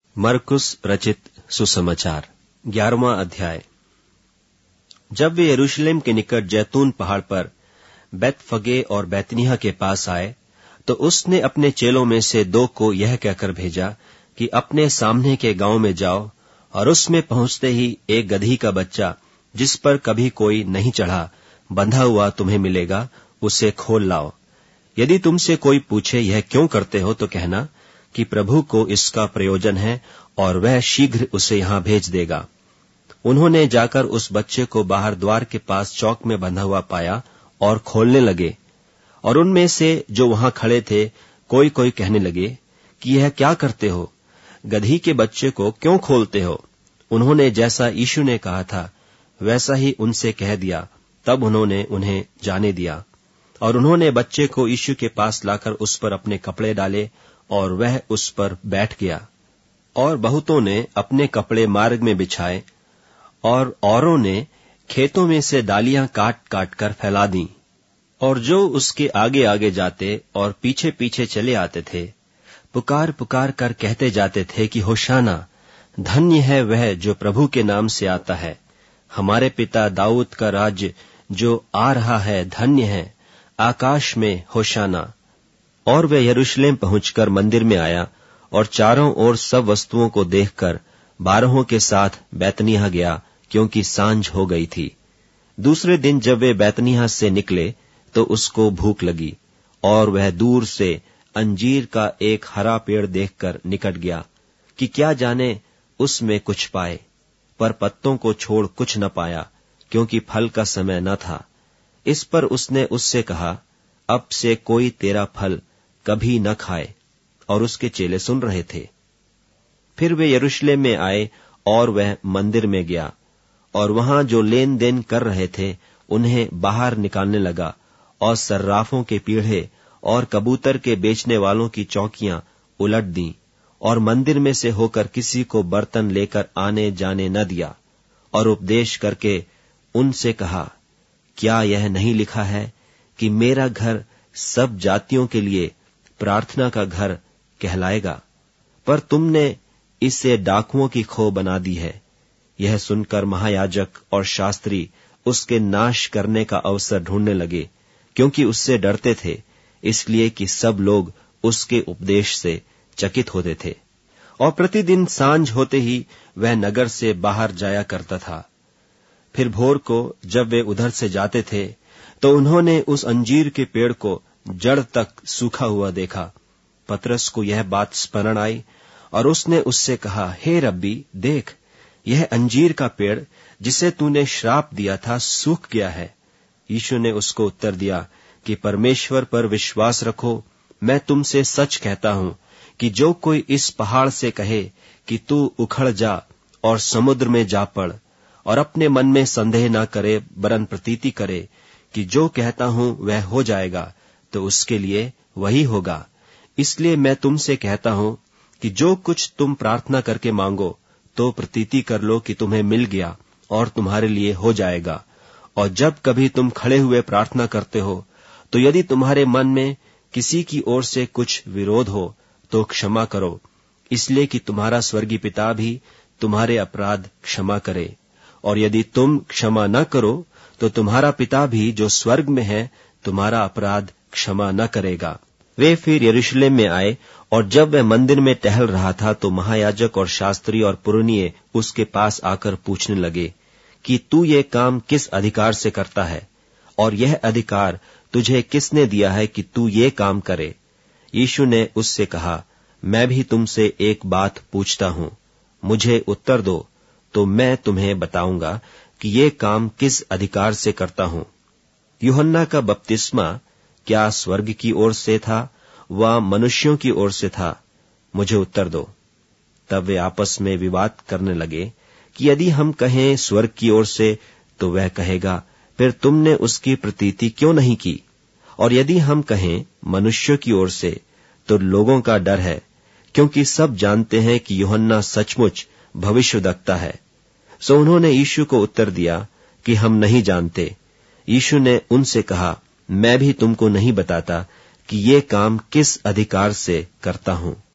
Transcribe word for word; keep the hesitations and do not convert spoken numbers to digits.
मरकुस रचित सुसमाचार ग्यारहवां अध्याय। जब वे यरूशलेम के निकट जैतून पहाड़ पर बैतफगे और बैतनिय्याह के पास आए, तो उसने अपने चेलों में से दो को यह कहकर भेजा कि अपने सामने के गांव में जाओ और उसमें पहुंचते ही एक गदही का बच्चा जिस पर कभी कोई नहीं चढ़ा बंधा हुआ तुम्हें मिलेगा, उसे खोल लाओ। यदि तुमसे कोई पूछे यह क्यों करते हो, तो कहना कि प्रभु को इसका प्रयोजन है और वह शीघ्र उसे यहां भेज देगा। उन्होंने जाकर उस बच्चे को बाहर द्वार के पास चौक में बंधा हुआ पाया और खोलने लगे। और उनमें से जो वहां खड़े थे कोई कोई कहने लगे कि यह क्या करते हो, गदही के बच्चे को क्यों खोलते हो? उन्होंने जैसा यीशु ने कहा था वैसा ही उनसे कह दिया। तब उन्होंने उन्हें जाने दिया। और उन्होंने बच्चे को यीशु के पास लाकर उस पर अपने कपड़े डाले और वह उस पर बैठ गया। और बहुतों ने अपने कपड़े मार्ग में बिछाए और औरों ने खेतों में से डालियां काट काट कर फैला दी। और जो उसके आगे आगे जाते और पीछे पीछे चले आते थे, पुकार पुकार कर कहते जाते थे कि होशाना, धन्य है वह जो प्रभु के नाम से आता है। हमारे पिता दाऊद का राज्य जो आ रहा है धन्य है। आकाश में होशाना। और वह यरूशलेम पहुंचकर मंदिर में आया और चारों ओर सब वस्तुओं को देखकर बारहों के साथ बैतनिय्याह गया, क्योंकि सांझ हो गई थी। दूसरे दिन जब वे बैतनिय्याह से निकले तो उसको भूख लगी, और वह दूर से अंजीर का एक हरा पेड़ देखकर निकट गया कि क्या जाने उसमें कुछ पाए, पर पत्तों को छोड़ कुछ न पाया, क्योंकि फल का समय न था। इस पर उसने उससे कहा, अब से कोई तेरा फल कभी न खाए। और उसके चेले सुन रहे थे। फिर वे यरूशलेम में आए और वह मंदिर में गया, और वहां जो लेन देन कर रहे थे उन्हें बाहर निकालने लगा, और सर्राफों के पीढ़े और कबूतर के बेचने वालों की चौकियां उलट दी, और मंदिर में से होकर किसी को बर्तन लेकर आने जाने न दिया। और उपदेश करके उनसे कहा, क्या यह नहीं लिखा है कि मेरा घर सब जातियों के लिए प्रार्थना का घर कहलाएगा? पर तुमने इसे डाकुओं की खो बना दी है। यह सुनकर महायाजक और शास्त्री उसके नाश करने का अवसर ढूंढने लगे, क्योंकि उससे डरते थे, इसलिए कि सब लोग उसके उपदेश से चकित होते थे। और प्रतिदिन सांझ होते ही वह नगर से बाहर जाया करता था। फिर भोर को जब वे उधर से जाते थे, तो उन्होंने उस अंजीर के पेड़ को जड़ तक सूखा हुआ देखा। पतरस को यह बात स्मरण आई, और उसने उससे कहा, हे रब्बी, देख, यह अंजीर का पेड़ जिसे तूने श्राप दिया था सूख गया है। यीशु ने उसको उत्तर दिया कि परमेश्वर पर विश्वास रखो। मैं तुमसे सच कहता हूं कि जो कोई इस पहाड़ से कहे कि तू उखड़ जा और समुद्र में जा पड़, और अपने मन में संदेह न करे, वरन प्रतीति करे कि जो कहता हूं वह हो जाएगा, तो उसके लिए वही होगा। इसलिए मैं तुमसे कहता हूं कि जो कुछ तुम प्रार्थना करके मांगो, तो प्रतीति कर लो कि तुम्हें मिल गया और तुम्हारे लिए हो जाएगा। और जब कभी तुम खड़े हुए प्रार्थना करते हो, तो यदि तुम्हारे मन में किसी की ओर से कुछ विरोध हो, तो क्षमा करो, इसलिए कि तुम्हारा स्वर्गीय पिता भी तुम्हारे अपराध क्षमा करे। और यदि तुम क्षमा न करो, तो तुम्हारा पिता भी जो स्वर्ग में है तुम्हारा अपराध क्षमा न करेगा। वे फिर यरूशलेम में आए, और जब वह मंदिर में टहल रहा था, तो महायाजक और शास्त्री और पुरनिये उसके पास आकर पूछने लगे कि तू ये काम किस अधिकार से करता है, और यह अधिकार तुझे किसने दिया है कि तू ये काम करे? यीशु ने उससे कहा, मैं भी तुमसे एक बात पूछता हूं, मुझे उत्तर दो, तो मैं तुम्हें बताऊंगा कि ये काम किस अधिकार से करता हूं। यूहन्ना का बपतिस्मा क्या स्वर्ग की ओर से था व मनुष्यों की ओर से था? मुझे उत्तर दो। तब वे आपस में विवाद करने लगे कि यदि हम कहें स्वर्ग की ओर से, तो वह कहेगा, फिर तुमने उसकी प्रतीति क्यों नहीं की? और यदि हम कहें मनुष्यों की ओर से, तो लोगों का डर है, क्योंकि सब जानते हैं कि यूहन्ना सचमुच भविष्यद्वक्ता है। सो उन्होंने यीशु को उत्तर दिया कि हम नहीं जानते। यीशु ने उनसे कहा, मैं भी तुमको नहीं बताता कि ये काम किस अधिकार से करता हूं।